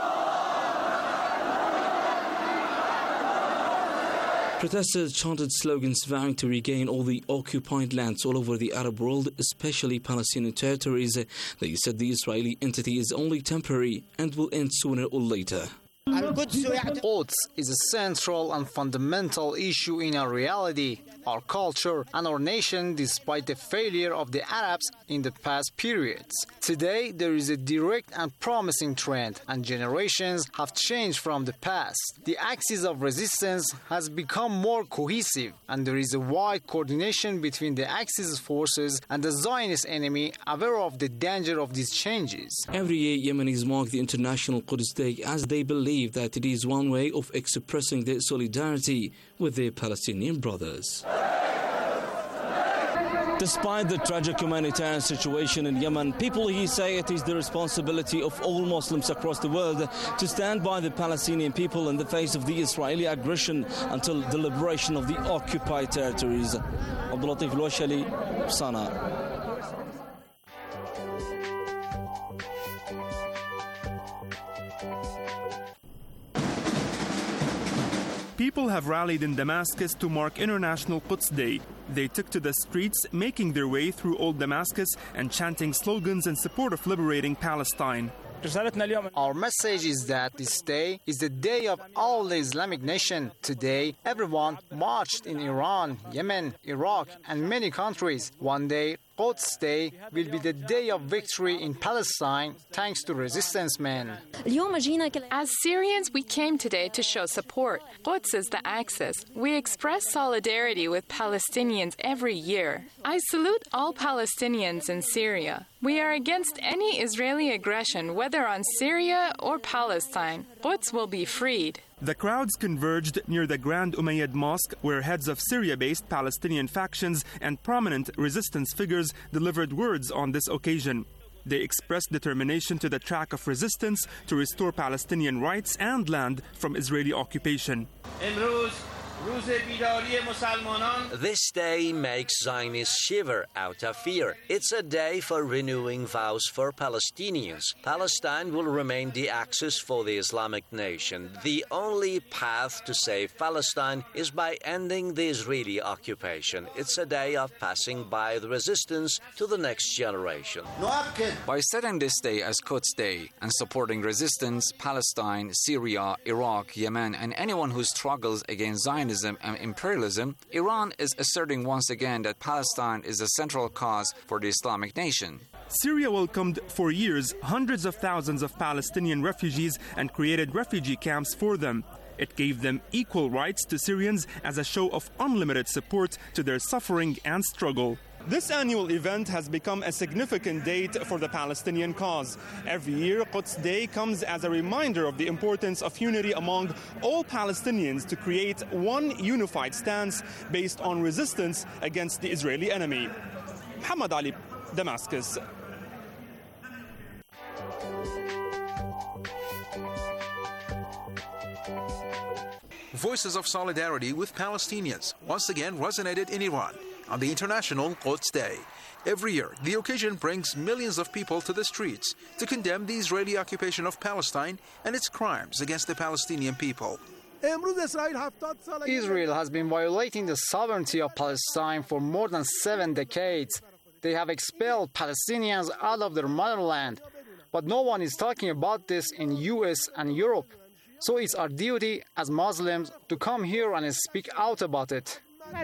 Protesters chanted slogans vowing to regain all the occupied lands all over the Arab world, especially Palestinian territories. They said the Israeli entity is only temporary and will end sooner or later. Quds is a central and fundamental issue in our reality, our culture, and our nation, despite the failure of the Arabs in the past periods. Today, there is a direct and promising trend, and generations have changed from the past. The axis of resistance has become more cohesive, and there is a wide coordination between the Axis forces and the Zionist enemy, aware of the danger of these changes. Every year, Yemenis mark the International Quds Day as they believe that it is one way of expressing their solidarity with their Palestinian brothers. Despite the tragic humanitarian situation in Yemen, people here say it is the responsibility of all Muslims across the world to stand by the Palestinian people in the face of the Israeli aggression until the liberation of the occupied territories. Abdul Latif Al-Washali, Sana'a. People have rallied in Damascus to mark International Quds Day. They took to the streets, making their way through Old Damascus and chanting slogans in support of liberating Palestine. Our message is that this day is the day of all the Islamic nation. Today, everyone marched in Iran, Yemen, Iraq, and many countries. One day, Quds Day will be the day of victory in Palestine, thanks to resistance men. As Syrians, we came today to show support. Quds is the axis. We express solidarity with Palestinians every year. I salute all Palestinians in Syria. We are against any Israeli aggression, whether on Syria or Palestine. Quds will be freed. The crowds converged near the Grand Umayyad Mosque, where heads of Syria-based Palestinian factions and prominent resistance figures delivered words on this occasion. They expressed determination to the track of resistance to restore Palestinian rights and land from Israeli occupation. This day makes Zionists shiver out of fear. It's a day for renewing vows for Palestinians. Palestine will remain the axis for the Islamic nation. The only path to save Palestine is by ending the Israeli occupation. It's a day of passing by the resistance to the next generation. By setting this day as Quds Day and supporting resistance, Palestine, Syria, Iraq, Yemen, and anyone who struggles against Zionism and imperialism, Iran is asserting once again that Palestine is a central cause for the Islamic nation. Syria welcomed for years hundreds of thousands of Palestinian refugees and created refugee camps for them. It gave them equal rights to Syrians as a show of unlimited support to their suffering and struggle. This annual event has become a significant date for the Palestinian cause. Every year, Quds Day comes as a reminder of the importance of unity among all Palestinians to create one unified stance based on resistance against the Israeli enemy. Muhammad Ali, Damascus. Voices of solidarity with Palestinians once again resonated in Iran on the International Quds Day. Every year, the occasion brings millions of people to the streets to condemn the Israeli occupation of Palestine and its crimes against the Palestinian people. Israel has been violating the sovereignty of Palestine for more than 7 decades. They have expelled Palestinians out of their motherland. But no one is talking about this in US and Europe. So it's our duty as Muslims to come here and speak out about it.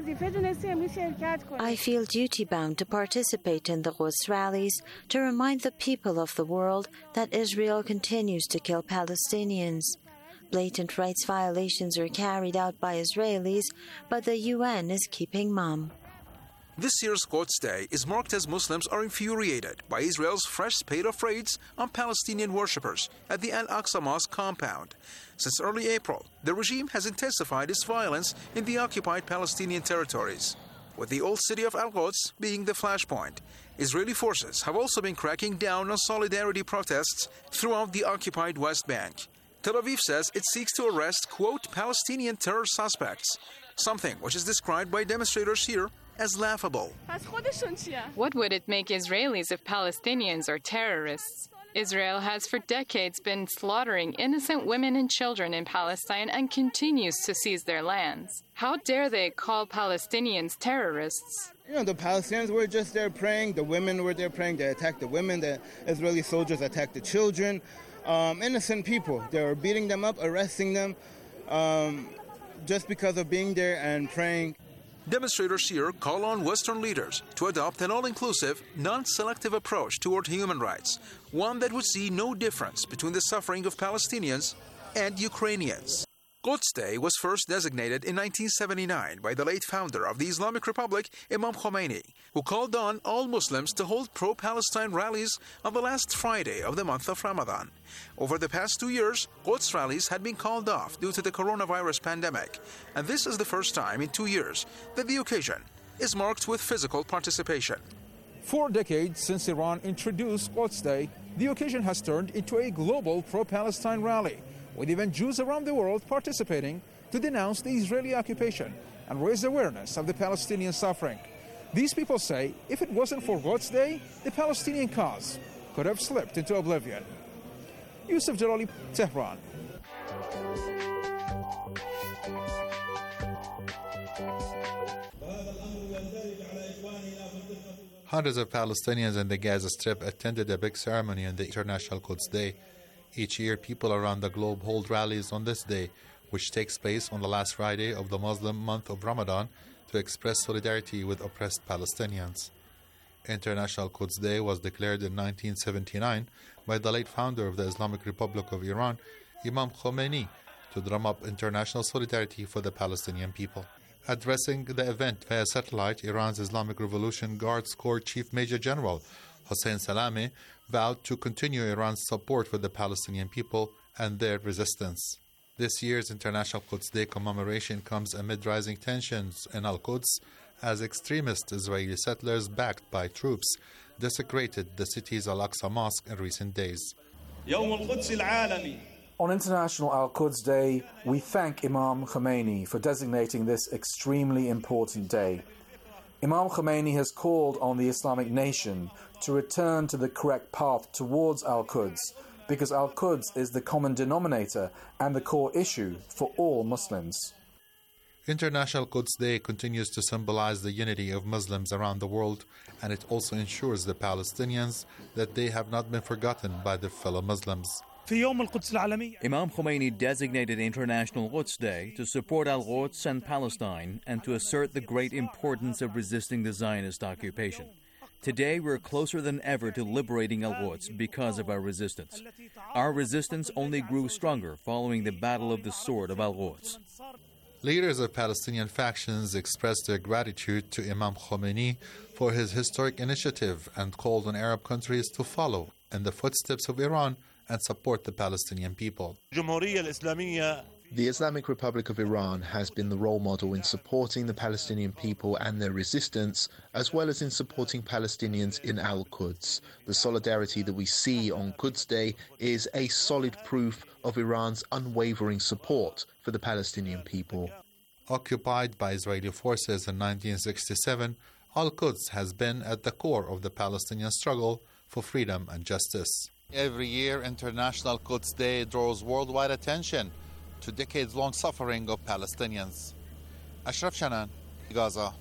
I feel duty-bound to participate in the Quds rallies to remind the people of the world that Israel continues to kill Palestinians. Blatant rights violations are carried out by Israelis, but the UN is keeping mum. This year's Quds Day is marked as Muslims are infuriated by Israel's fresh spate of raids on Palestinian worshippers at the Al-Aqsa Mosque compound. Since early April, the regime has intensified its violence in the occupied Palestinian territories, with the old city of Al-Quds being the flashpoint. Israeli forces have also been cracking down on solidarity protests throughout the occupied West Bank. Tel Aviv says it seeks to arrest, quote, Palestinian terror suspects, something which is described by demonstrators here as laughable. What would it make Israelis if Palestinians are terrorists? Israel has for decades been slaughtering innocent women and children in Palestine and continues to seize their lands. How dare they call Palestinians terrorists? The Palestinians were just there praying, the women were there praying, they attacked the women, the Israeli soldiers attacked the children. Innocent people, they were beating them up, arresting them, just because of being there and praying. Demonstrators here call on Western leaders to adopt an all-inclusive, non-selective approach toward human rights, one that would see no difference between the suffering of Palestinians and Ukrainians. Quds Day was first designated in 1979 by the late founder of the Islamic Republic, Imam Khomeini, who called on all Muslims to hold pro-Palestine rallies on the last Friday of the month of Ramadan. Over the past 2 years, Quds rallies had been called off due to the coronavirus pandemic, and this is the first time in 2 years that the occasion is marked with physical participation. 4 decades since Iran introduced Quds Day, the occasion has turned into a global pro-Palestine rally, with even Jews around the world participating to denounce the Israeli occupation and raise awareness of the Palestinian suffering. These people say if it wasn't for Quds Day, the Palestinian cause could have slipped into oblivion. Yusuf Jalali, Tehran. Hundreds of Palestinians in the Gaza Strip attended a big ceremony on the International Quds Day. Each year, people around the globe hold rallies on this day, which takes place on the last Friday of the Muslim month of Ramadan, to express solidarity with oppressed Palestinians. International Quds Day was declared in 1979 by the late founder of the Islamic Republic of Iran, Imam Khomeini, to drum up international solidarity for the Palestinian people. Addressing the event via satellite, Iran's Islamic Revolution Guards Corps Chief Major General Hossein Salami vowed to continue Iran's support for the Palestinian people and their resistance. This year's International Quds Day commemoration comes amid rising tensions in Al-Quds as extremist Israeli settlers backed by troops desecrated the city's Al-Aqsa Mosque in recent days. On International Al-Quds Day, we thank Imam Khomeini for designating this extremely important day. Imam Khomeini has called on the Islamic nation to return to the correct path towards Al-Quds, because Al-Quds is the common denominator and the core issue for all Muslims. International Quds Day continues to symbolize the unity of Muslims around the world, and it also ensures the Palestinians that they have not been forgotten by their fellow Muslims. Imam Khomeini designated International Quds Day to support Al-Quds and Palestine and to assert the great importance of resisting the Zionist occupation. Today we're closer than ever to liberating Al-Quds because of our resistance. Our resistance only grew stronger following the Battle of the Sword of Al-Quds. Leaders of Palestinian factions expressed their gratitude to Imam Khomeini for his historic initiative and called on Arab countries to follow in the footsteps of Iran and support the Palestinian people. The Islamic Republic of Iran has been the role model in supporting the Palestinian people and their resistance, as well as in supporting Palestinians in Al-Quds. The solidarity that we see on Quds Day is a solid proof of Iran's unwavering support for the Palestinian people. Occupied by Israeli forces in 1967, Al-Quds has been at the core of the Palestinian struggle for freedom and justice. Every year, International Quds Day draws worldwide attention to decades-long suffering of Palestinians. Ashraf Shanan, Gaza.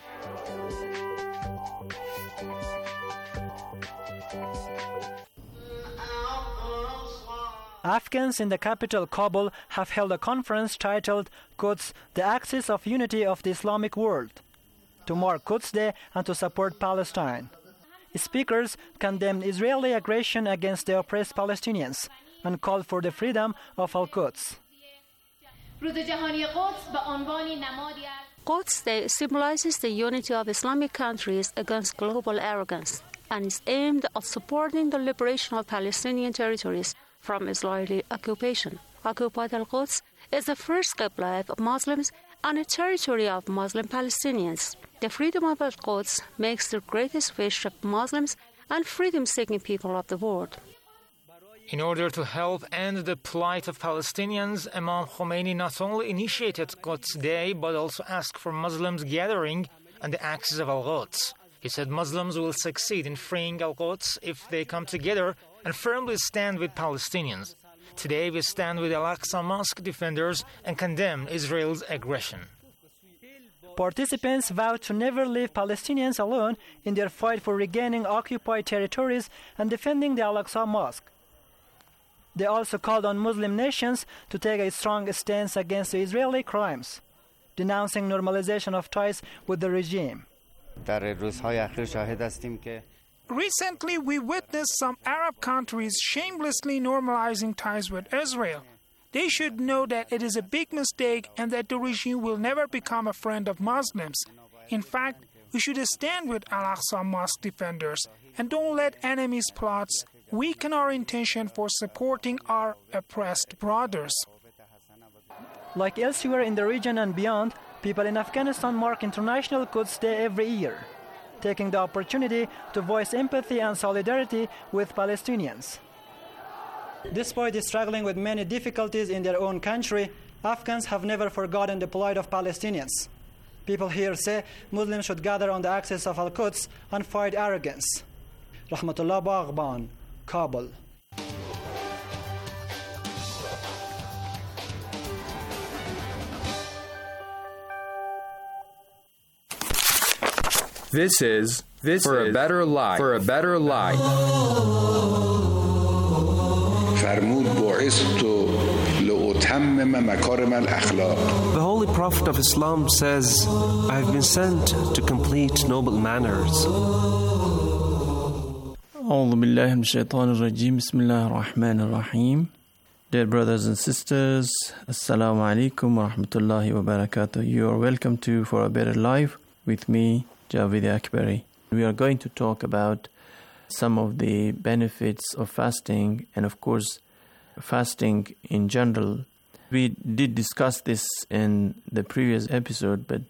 Afghans in the capital Kabul have held a conference titled Quds, the Axis of Unity of the Islamic World, to mark Quds Day and to support Palestine. Speakers condemned Israeli aggression against the oppressed Palestinians and called for the freedom of Al-Quds. Quds Day symbolizes the unity of Islamic countries against global arrogance and is aimed at supporting the liberation of Palestinian territories from Israeli occupation. Occupied Al-Quds is the first qibla of Muslims and a territory of Muslim Palestinians. The freedom of Al-Quds makes the greatest wish of Muslims and freedom-seeking people of the world. In order to help end the plight of Palestinians, Imam Khomeini not only initiated Quds Day, but also asked for Muslims gathering on the axis of Al-Quds. He said Muslims will succeed in freeing Al-Quds if they come together and firmly stand with Palestinians. Today we stand with Al-Aqsa Mosque defenders and condemn Israel's aggression. Participants vowed to never leave Palestinians alone in their fight for regaining occupied territories and defending the Al-Aqsa Mosque. They also called on Muslim nations to take a strong stance against the Israeli crimes, denouncing normalization of ties with the regime. Recently, we witnessed some Arab countries shamelessly normalizing ties with Israel. They should know that it is a big mistake and that the regime will never become a friend of Muslims. In fact, we should stand with Al-Aqsa Mosque defenders and don't let enemies' plots weaken our intention for supporting our oppressed brothers. Like elsewhere in the region and beyond, people in Afghanistan mark International Quds Day every year, taking the opportunity to voice empathy and solidarity with Palestinians. Despite struggling with many difficulties in their own country, Afghans have never forgotten the plight of Palestinians. People here say Muslims should gather on the axis of Al-Quds and fight arrogance. Rahmatullah Baghban, Kabul. This is For a Better Life. For a Better Life. The Holy Prophet of Islam says, I have been sent to complete noble manners. Dear brothers and sisters, Assalamu alaikum wa rahmatullahi wa barakatuh. You are welcome to For a Better Life with me, Javed Akbari. We are going to talk about some of the benefits of fasting and, of course, fasting in general. We did discuss this in the previous episode, but